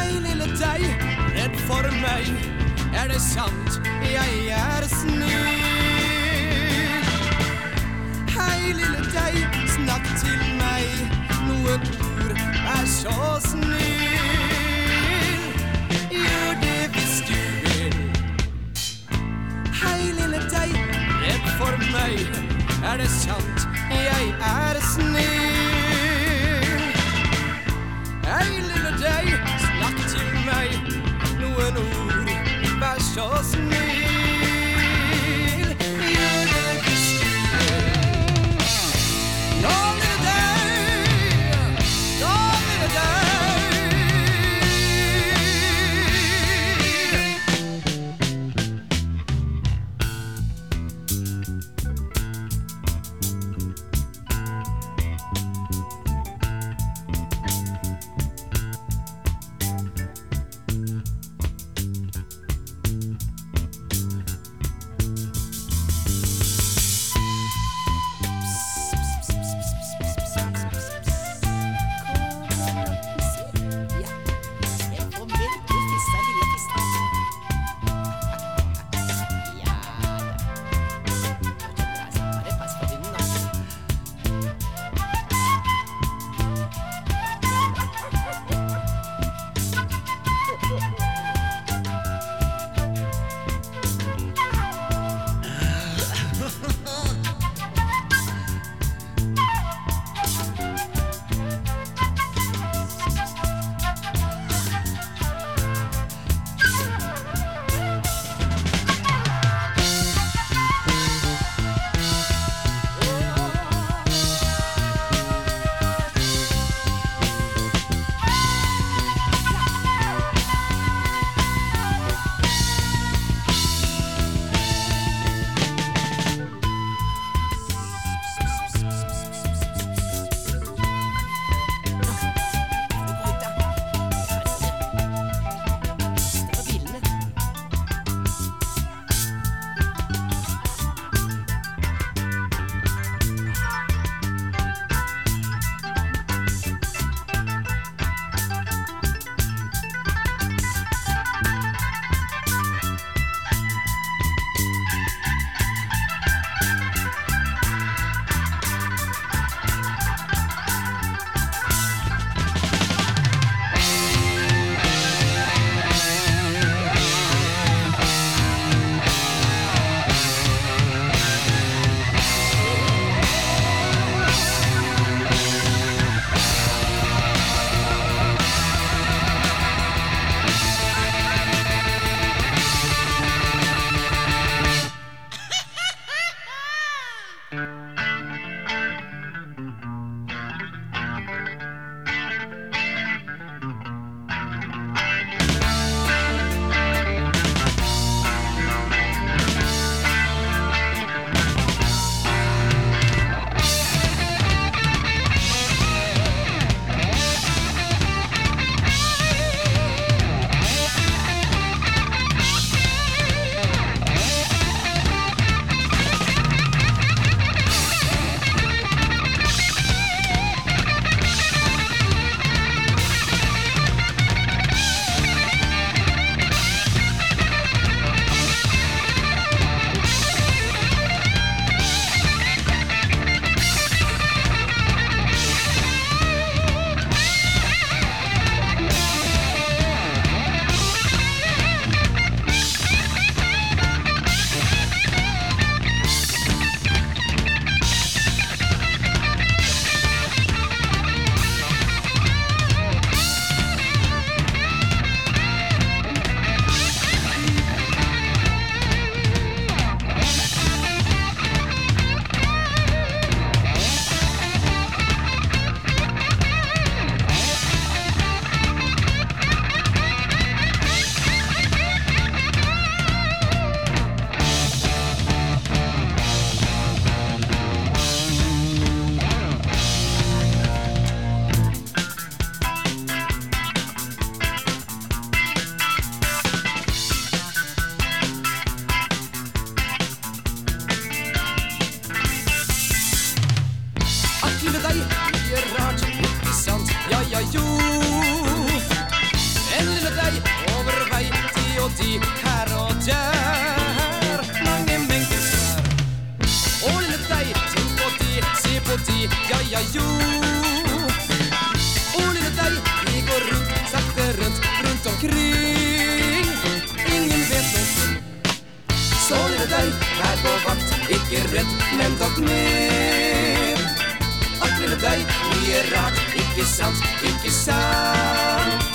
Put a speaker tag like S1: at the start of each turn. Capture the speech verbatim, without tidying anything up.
S1: Hei lille deg, redd for meg. Er det sant, jeg er snill? Hei lille deg, snakk til meg. Noen ord er så snill. Gjør det hvis du vil. Hei lille deg, redd for meg. Er det sant, jeg er snill? Hei lille deg, snakk til meg. Noen ord, vær så snill. Gjør det hvis du vil. Nå lille deg, nå lille deg. de her og der. Mange mengder svær. Å lille deg, tenk på de, se på de, ja ja jo. Å lille deg, vi går rundt, sakte rundt, rundt omkring. Ingen vet noe. Så lille deg, vær på vakt, ikke redd, men dog mer. At lille deg, mye rart, ikke sant, ikke sant.